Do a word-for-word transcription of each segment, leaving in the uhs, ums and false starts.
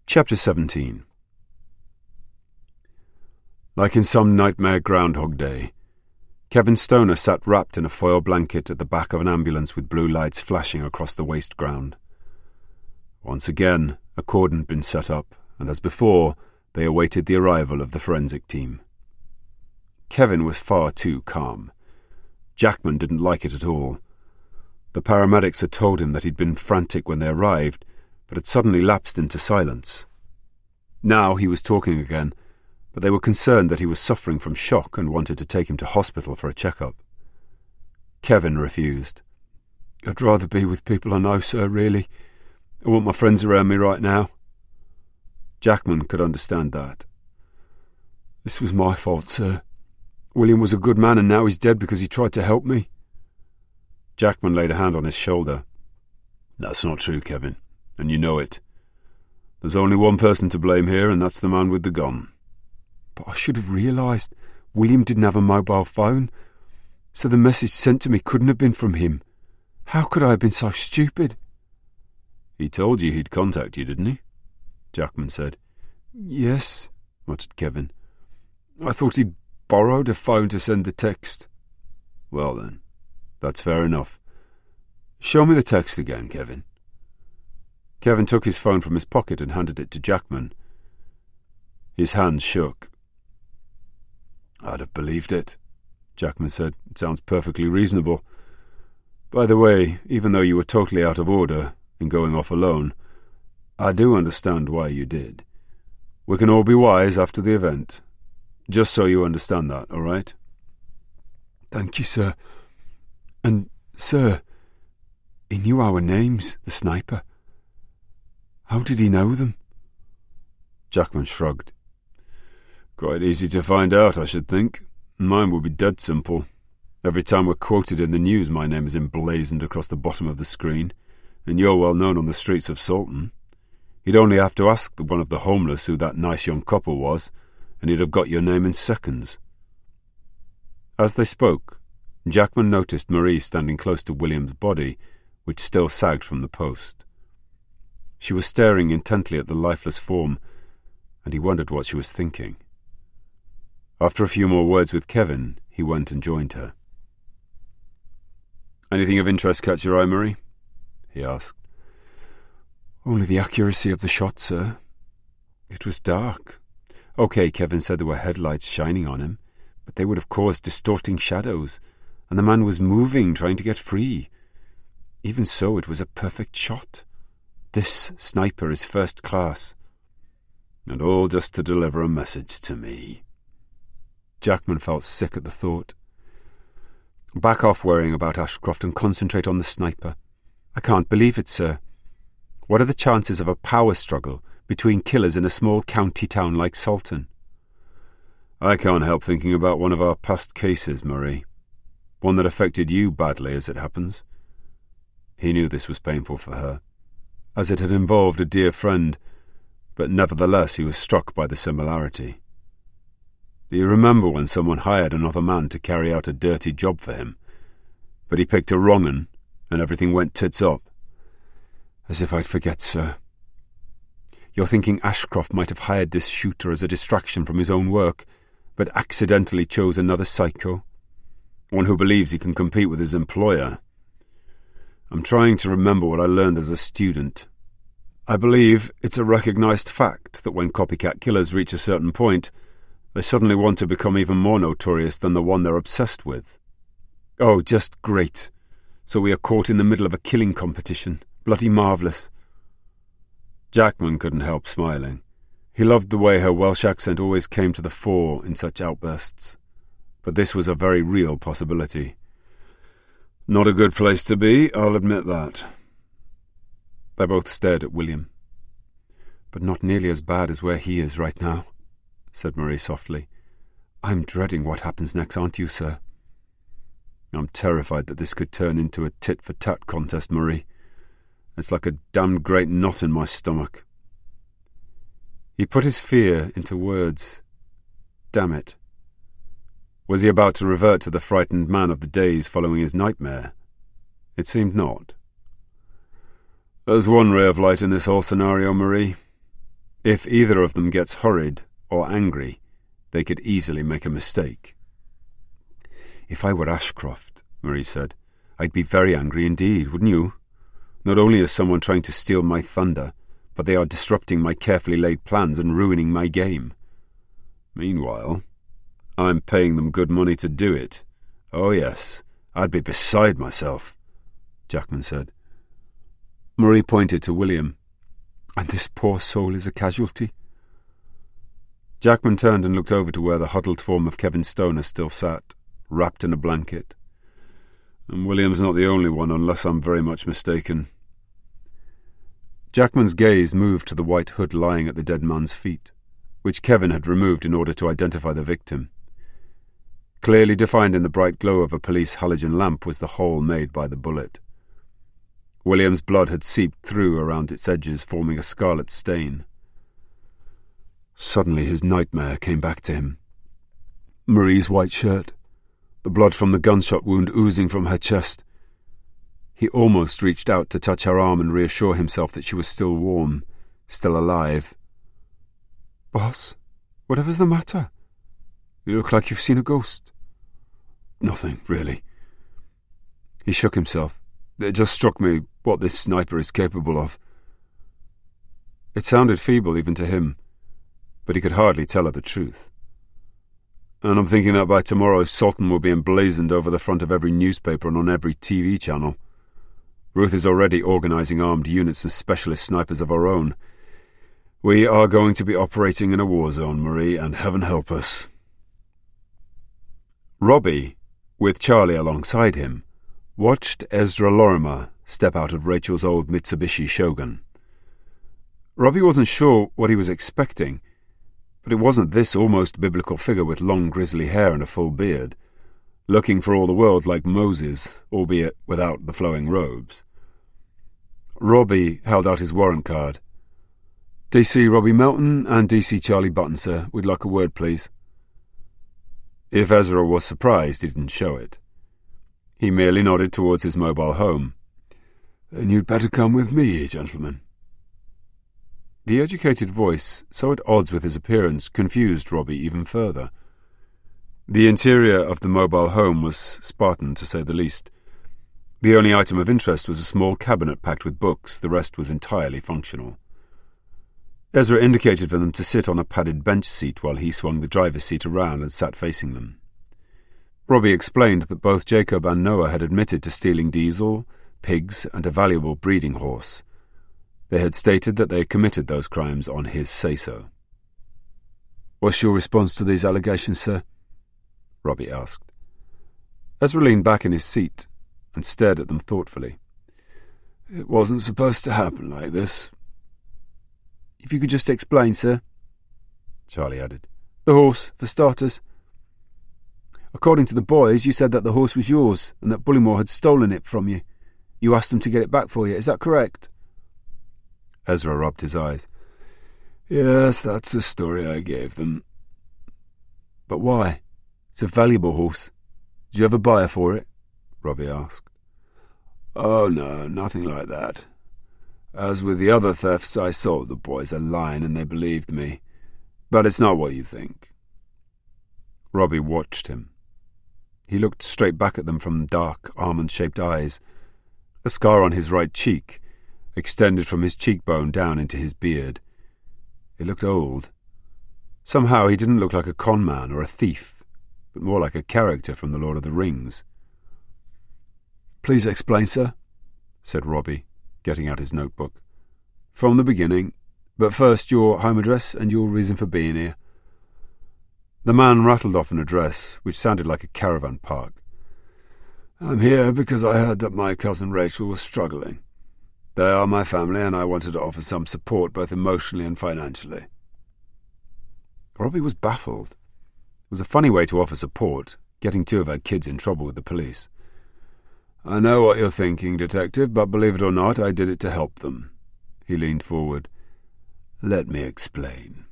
Chapter seventeen. Like in some nightmare Groundhog Day, Kevin Stoner sat wrapped in a foil blanket at the back of an ambulance with blue lights flashing across the waste ground. Once again, a cordon had been set up, and as before, they awaited the arrival of the forensic team. Kevin was far too calm. Jackman didn't like it at all. The paramedics had told him that he'd been frantic when they arrived, but had suddenly lapsed into silence. Now he was talking again, but they were concerned that he was suffering from shock and wanted to take him to hospital for a checkup. Kevin refused. "I'd rather be with people I know, sir, really. I want my friends around me right now." Jackman could understand that. "This was my fault, sir. William was a good man and now he's dead because he tried to help me." Jackman laid a hand on his shoulder. "That's not true, Kevin, and you know it. There's only one person to blame here, and that's the man with the gun." "But I should have realised. William didn't have a mobile phone, so the message sent to me couldn't have been from him. How could I have been so stupid?" "He told you he'd contact you, didn't he?" Jackman said. "Yes," muttered Kevin. "I thought he'd borrowed a phone to send the text." "Well then, that's fair enough. Show me the text again, Kevin." Kevin took his phone from his pocket and handed it to Jackman. His hands shook. "I'd have believed it," Jackman said. "It sounds perfectly reasonable. By the way, even though you were totally out of order in going off alone, I do understand why you did. We can all be wise after the event. Just so you understand that, all right?" "Thank you, sir. And, sir, he knew our names, the sniper. How did he know them?" Jackman shrugged. "Quite easy to find out, I should think. Mine would be dead simple. Every time we're quoted in the news, my name is emblazoned across the bottom of the screen, and you're well known on the streets of Sultan. He'd only have to ask one of the homeless who that nice young couple was, and he'd have got your name in seconds." As they spoke, Jackman noticed Marie standing close to William's body, which still sagged from the post. She was staring intently at the lifeless form, and he wondered what she was thinking. After a few more words with Kevin, he went and joined her. "Anything of interest catch your eye, Marie?" he asked. "Only the accuracy of the shot, sir. It was dark. OK, Kevin said there were headlights shining on him, but they would have caused distorting shadows, and the man was moving, trying to get free. Even so, it was a perfect shot. This sniper is first class." "And all just to deliver a message to me." Jackman felt sick at the thought. "Back off worrying about Ashcroft and concentrate on the sniper. I can't believe it, sir. What are the chances of a power struggle between killers in a small county town like Sultan?" "I can't help thinking about one of our past cases, Marie. One that affected you badly, as it happens." He knew this was painful for her, as it had involved a dear friend, but nevertheless he was struck by the similarity. "Do you remember when someone hired another man to carry out a dirty job for him, but he picked a wrong 'un, and everything went tits up?" "As if I'd forget, sir. You're thinking Ashcroft might have hired this shooter as a distraction from his own work, but accidentally chose another psycho? One who believes he can compete with his employer. I'm trying to remember what I learned as a student. I believe it's a recognized fact that when copycat killers reach a certain point, they suddenly want to become even more notorious than the one they're obsessed with." "Oh, just great. So we are caught in the middle of a killing competition. Bloody marvellous." Jackman couldn't help smiling. He loved the way her Welsh accent always came to the fore in such outbursts. But this was a very real possibility. "Not a good place to be, I'll admit that." They both stared at William. "But not nearly as bad as where he is right now," said Marie softly. "I'm dreading what happens next, aren't you, sir?" "I'm terrified that this could turn into a tit-for-tat contest, Marie. It's like a damned great knot in my stomach." He put his fear into words. Damn it. Was he about to revert to the frightened man of the days following his nightmare? It seemed not. There's one ray of light in this whole scenario, Marie. If either of them gets hurried or angry, they could easily make a mistake. If I were Ashcroft, Marie said, I'd be very angry indeed, wouldn't you? Not only is someone trying to steal my thunder, but they are disrupting my carefully laid plans and ruining my game. Meanwhile, I'm paying them good money to do it. Oh yes, I'd be beside myself, Jackman said. Marie pointed to William. And this poor soul is a casualty? Jackman turned and looked over to where the huddled form of Kevin Stoner still sat, wrapped in a blanket. And William's not the only one, unless I'm very much mistaken. Jackman's gaze moved to the white hood lying at the dead man's feet, which Kevin had removed in order to identify the victim. Clearly defined in the bright glow of a police halogen lamp was the hole made by the bullet. William's blood had seeped through around its edges, forming a scarlet stain. Suddenly his nightmare came back to him. Marie's white shirt, the blood from the gunshot wound oozing from her chest. He almost reached out to touch her arm and reassure himself that she was still warm, still alive. Boss, whatever's the matter? You look like you've seen a ghost. Nothing, really. He shook himself. It just struck me what this sniper is capable of. It sounded feeble even to him, but he could hardly tell her the truth. And I'm thinking that by tomorrow Sultan will be emblazoned over the front of every newspaper and on every T V channel. Ruth is already organising armed units and specialist snipers of our own. We are going to be operating in a war zone, Marie, and heaven help us. Robbie, with Charlie alongside him, watched Ezra Lorimer step out of Rachel's old Mitsubishi Shogun. Robbie wasn't sure what he was expecting, but it wasn't this almost biblical figure with long grizzly hair and a full beard, looking for all the world like Moses, albeit without the flowing robes. Robbie held out his warrant card. D C Robbie Melton and D C Charlie Button, sir. We'd like a word, please. If Ezra was surprised, he didn't show it. He merely nodded towards his mobile home. Then you'd better come with me, gentlemen. The educated voice, so at odds with his appearance, confused Robbie even further. The interior of the mobile home was Spartan, to say the least. The only item of interest was a small cabinet packed with books. The rest was entirely functional. Ezra indicated for them to sit on a padded bench seat while he swung the driver's seat around and sat facing them. Robbie explained that both Jacob and Noah had admitted to stealing diesel, pigs, and a valuable breeding horse. They had stated that they had committed those crimes on his say-so. What's your response to these allegations, sir? Robbie asked. Ezra leaned back in his seat and stared at them thoughtfully. It wasn't supposed to happen like this. If you could just explain, sir, Charlie added. The horse, for starters. According to the boys, you said that the horse was yours and that Bullymore had stolen it from you. You asked them to get it back for you, is that correct? Ezra rubbed his eyes. Yes, that's the story I gave them. But why? It's a valuable horse. Did you ever buy her for it? Robbie asked. Oh, no, nothing like that. As with the other thefts, I sold the boys a line and they believed me. But it's not what you think. Robbie watched him. He looked straight back at them from dark, almond-shaped eyes. A scar on his right cheek extended from his cheekbone down into his beard. It looked old. Somehow he didn't look like a con man or a thief, but more like a character from The Lord of the Rings. Please explain, sir, said Robbie, getting out his notebook. From the beginning, but first your home address and your reason for being here. The man rattled off an address, which sounded like a caravan park. I'm here because I heard that my cousin Rachel was struggling. They are my family, and I wanted to offer some support both emotionally and financially. Robbie was baffled. It was a funny way to offer support, getting two of her kids in trouble with the police. I know what you're thinking, Detective, but believe it or not, I did it to help them. He leaned forward. Let me explain.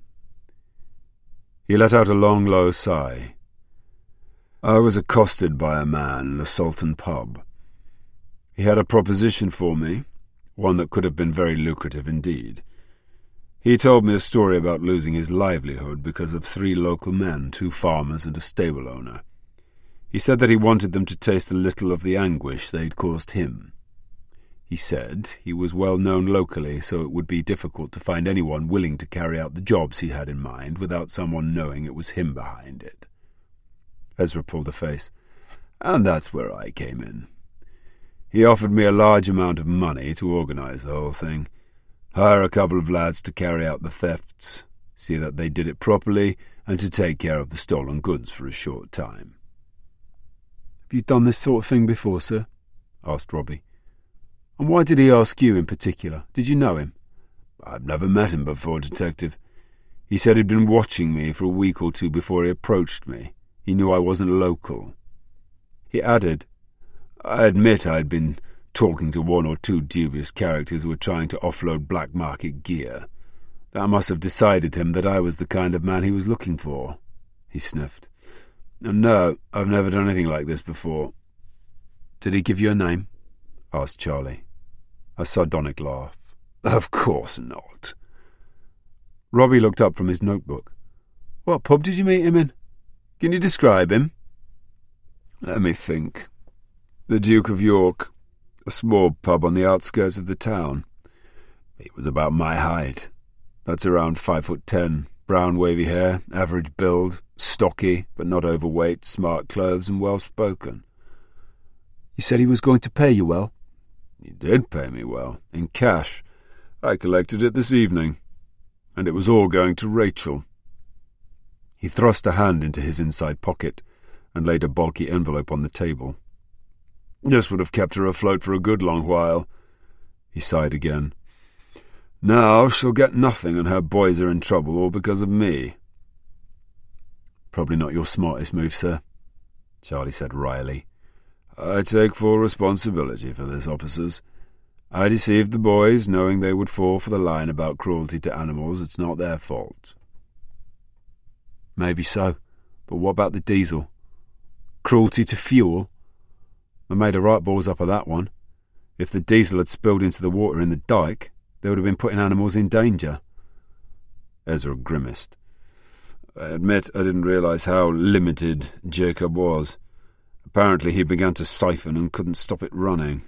He let out a long, low sigh. I was accosted by a man in the Sultan pub. He had a proposition for me, one that could have been very lucrative indeed. He told me a story about losing his livelihood because of three local men, two farmers and a stable owner. He said that he wanted them to taste a little of the anguish they'd caused him. He said he was well known locally, so it would be difficult to find anyone willing to carry out the jobs he had in mind without someone knowing it was him behind it. Ezra pulled a face. And that's where I came in. He offered me a large amount of money to organize the whole thing. Hire a couple of lads to carry out the thefts, see that they did it properly, and to take care of the stolen goods for a short time. Have you done this sort of thing before, sir? Asked Robbie. And why did he ask you in particular? Did you know him? I've never met him before, Detective. He said he'd been watching me for a week or two before he approached me. He knew I wasn't local. He added, I admit I'd been talking to one or two dubious characters who were trying to offload black market gear. That must have decided him that I was the kind of man he was looking for. He sniffed. And no, I've never done anything like this before. Did he give you a name? Asked Charlie. A sardonic laugh. Of course not. Robbie looked up from his notebook. What pub did you meet him in? Can you describe him? Let me think. The Duke of York. A small pub on the outskirts of the town. He was about my height. That's around five foot ten. Brown wavy hair, average build, stocky, but not overweight, smart clothes and well-spoken. You said he was going to pay you well? He did pay me well, in cash. I collected it this evening. And it was all going to Rachel. He thrust a hand into his inside pocket and laid a bulky envelope on the table. This would have kept her afloat for a good long while. He sighed again. Now she'll get nothing and her boys are in trouble all because of me. Probably not your smartest move, sir, Charlie said wryly. I take full responsibility for this, officers. I deceived the boys, knowing they would fall for the line about cruelty to animals. It's not their fault. Maybe so, but what about the diesel? Cruelty to fuel? They made a right balls up of that one. If the diesel had spilled into the water in the dike, they would have been putting animals in danger. Ezra grimaced. I admit I didn't realize how limited Jacob was. Apparently he began to siphon and couldn't stop it running.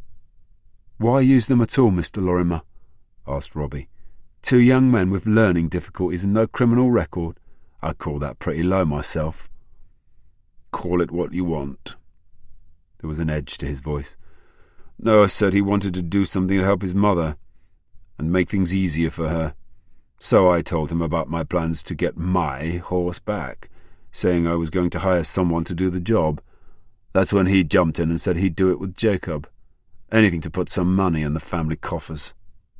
Why use them at all, Mister Lorimer? Asked Robbie. Two young men with learning difficulties and no criminal record. I'd call that pretty low myself. Call it what you want. There was an edge to his voice. Noah said he wanted to do something to help his mother and make things easier for her. So I told him about my plans to get my horse back, saying I was going to hire someone to do the job. That's when he jumped in and said he'd do it with Jacob. Anything to put some money in the family coffers.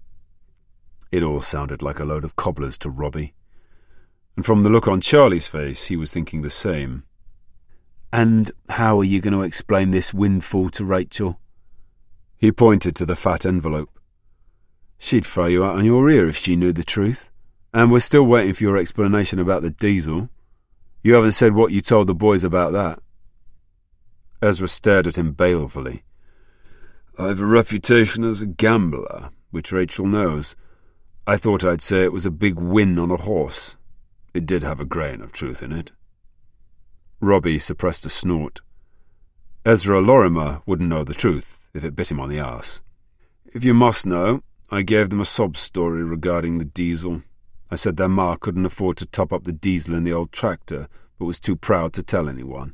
It all sounded like a load of cobblers to Robbie. And from the look on Charlie's face, he was thinking the same. And how are you going to explain this windfall to Rachel? He pointed to the fat envelope. She'd throw you out on your ear if she knew the truth. And we're still waiting for your explanation about the diesel. You haven't said what you told the boys about that. Ezra stared at him balefully. I've a reputation as a gambler, which Rachel knows. I thought I'd say it was a big win on a horse. It did have a grain of truth in it. Robbie suppressed a snort. Ezra Lorimer wouldn't know the truth if it bit him on the arse. If you must know, I gave them a sob story regarding the diesel. I said their ma couldn't afford to top up the diesel in the old tractor, but was too proud to tell anyone.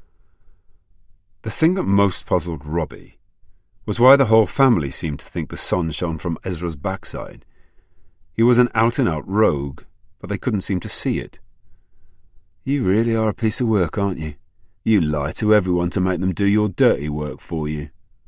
The thing that most puzzled Robbie was why the whole family seemed to think the sun shone from Ezra's backside. He was an out-and-out rogue, but they couldn't seem to see it. You really are a piece of work, aren't you? You lie to everyone to make them do your dirty work for you.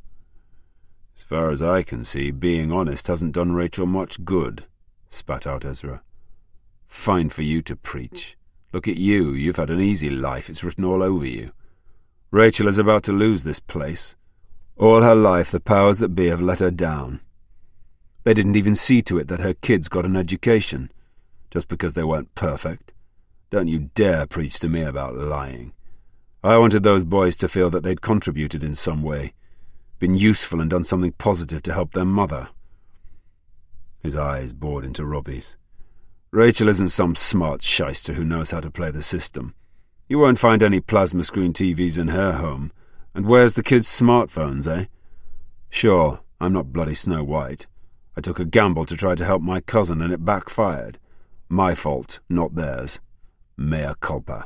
As far as I can see, being honest hasn't done Rachel much good, spat out Ezra. Fine for you to preach. Look at you, you've had an easy life, it's written all over you. Rachel is about to lose this place. All her life the powers that be have let her down. They didn't even see to it that her kids got an education, just because they weren't perfect. Don't you dare preach to me about lying. I wanted those boys to feel that they'd contributed in some way, been useful and done something positive to help their mother. His eyes bored into Robbie's. Rachel isn't some smart shyster who knows how to play the system. You won't find any plasma screen T Vs in her home. And where's the kids' smartphones, eh? Sure, I'm not bloody Snow White. I took a gamble to try to help my cousin and it backfired. My fault, not theirs. Mea culpa.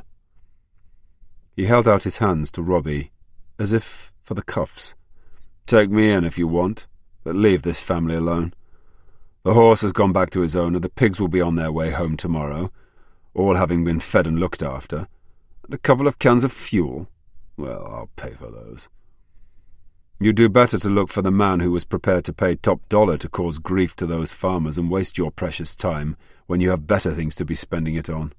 He held out his hands to Robbie, as if for the cuffs. Take me in if you want, but leave this family alone. The horse has gone back to his owner, the pigs will be on their way home tomorrow, all having been fed and looked after, and a couple of cans of fuel. Well, I'll pay for those. You do better to look for the man who was prepared to pay top dollar to cause grief to those farmers and waste your precious time when you have better things to be spending it on.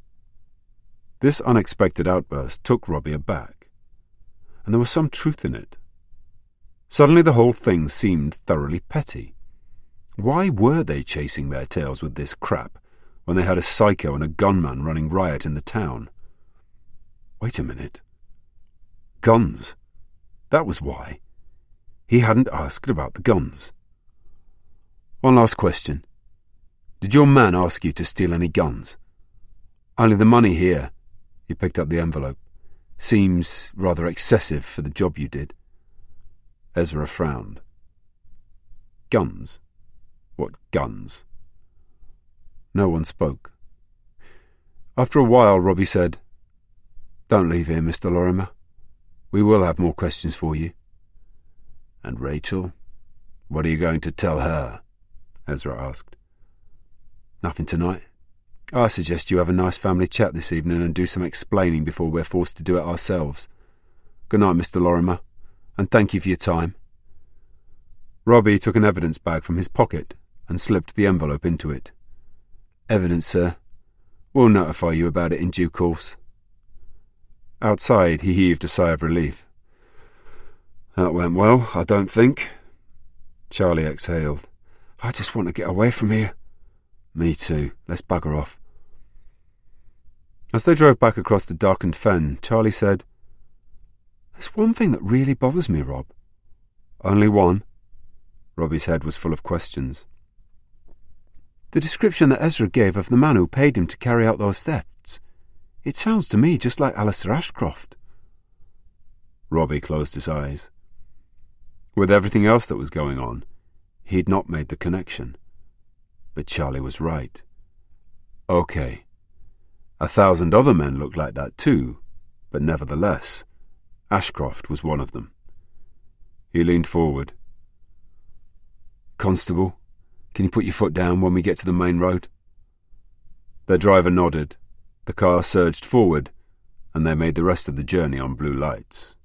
This unexpected outburst took Robbie aback, and there was some truth in it. Suddenly the whole thing seemed thoroughly petty. Why were they chasing their tails with this crap when they had a psycho and a gunman running riot in the town? Wait a minute. Guns. That was why. He hadn't asked about the guns. One last question. Did your man ask you to steal any guns? Only the money here, he picked up the envelope, seems rather excessive for the job you did. Ezra frowned. Guns? What guns? No one spoke. After a while, Robbie said, Don't leave here, Mister Lorimer. We will have more questions for you. And Rachel? What are you going to tell her? Ezra asked. Nothing tonight. I suggest you have a nice family chat this evening and do some explaining before we're forced to do it ourselves. Good night, Mister Lorimer, and thank you for your time. Robbie took an evidence bag from his pocket and slipped the envelope into it. Evidence, sir. We'll notify you about it in due course. Outside, he heaved a sigh of relief. That went well, I don't think. Charlie exhaled. I just want to get away from here. Me too. Let's bugger off. As they drove back across the darkened fen, Charlie said, There's one thing that really bothers me, Rob. Only one? Robbie's head was full of questions. The description that Ezra gave of the man who paid him to carry out those thefts. It sounds to me just like Alistair Ashcroft. Robbie closed his eyes. With everything else that was going on, he'd not made the connection. But Charlie was right. Okay. A thousand other men looked like that too, but nevertheless, Ashcroft was one of them. He leaned forward. Constable, can you put your foot down when we get to the main road? Their driver nodded. The car surged forward, and they made the rest of the journey on blue lights.